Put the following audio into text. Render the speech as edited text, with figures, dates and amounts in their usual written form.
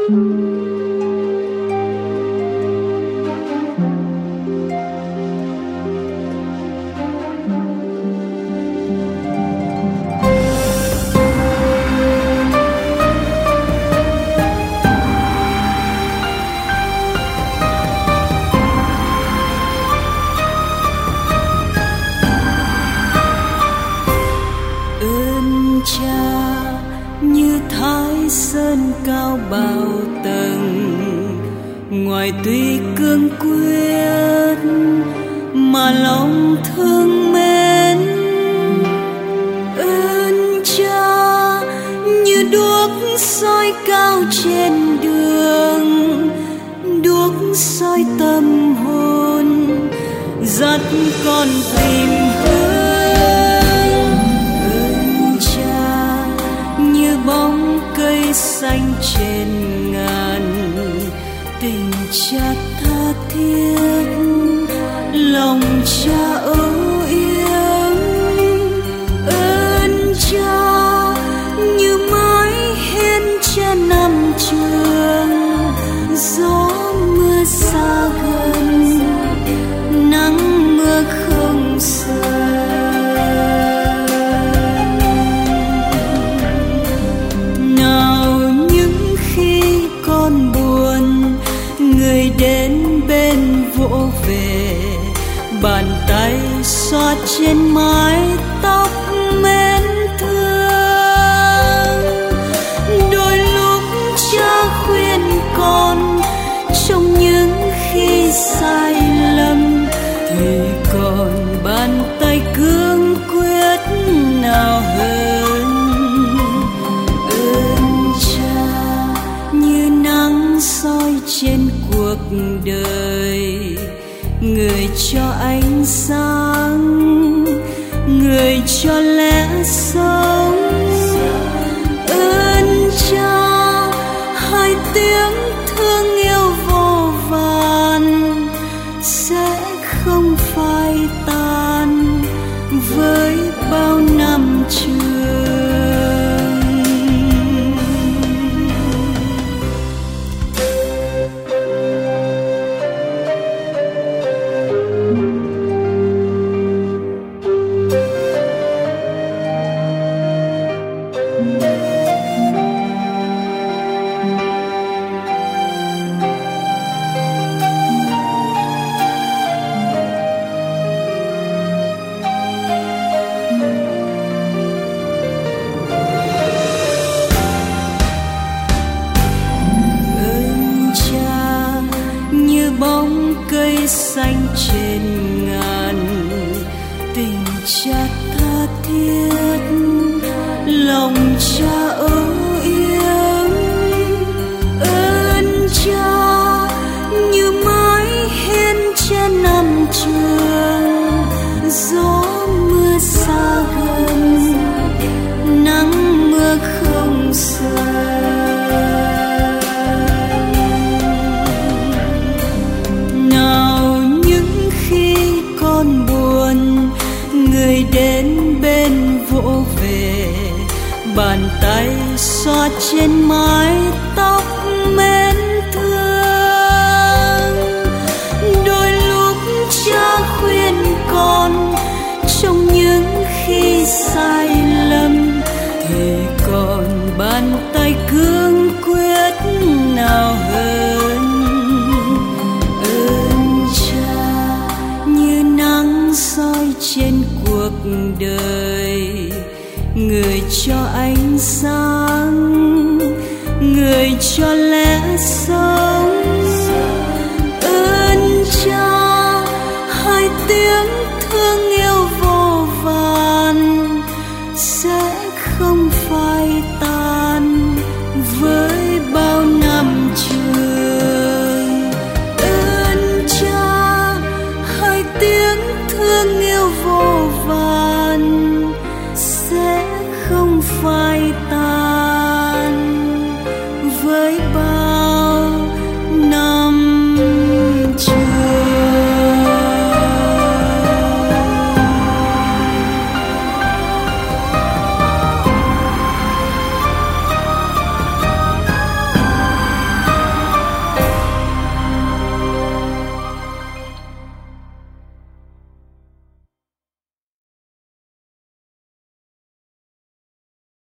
ngoài tuy cương quyết mà lòng thương mến. Ơn Cha như đuốc soi cao trên đường, đuốc soi tâm hồn dắt con tìm hướng. Ơn Cha như bóng cây xanh trên ngàn, tình Cha tha thiết, lòng Cha âu yếm. Ơn Cha như mái hiên trên năm trường, gió mưa xa gần, nắng mưa không sờn. Nào những khi con buồn, người đến bên vỗ về, bàn tay xoa trên mái tóc mến thương. Đôi lúc Cha khuyên con trong những khi sai lầm, thì còn bàn tay cương quyết nào hơn. Ơn Cha như nắng soi trên cuộc đời, người cho ánh sáng, người cho lẽ sống. Ơn Cha hai tiếng thương yêu vô vàn sẽ không phai tan với bao năm trường. Bóng cây xanh trên ngàn, tình Cha tha thiết, lòng Cha âu yếm. Ơn Cha như mái hiên trên năm trường, gió mưa xa gần, nắng mưa không sờn. Người đến bên vỗ về, bàn tay xoa trên mái tóc mến thương. Đôi lúc Cha khuyên con trong những khi sai lầm, thì còn bàn tay cương quyết nào hơn. Ơn Cha như nắng soi trên cuộc đời, người cho ánh sáng, người cho lẽ sống. Ơn Cha hai tiếng thương yêu vô vàn sẽ không phai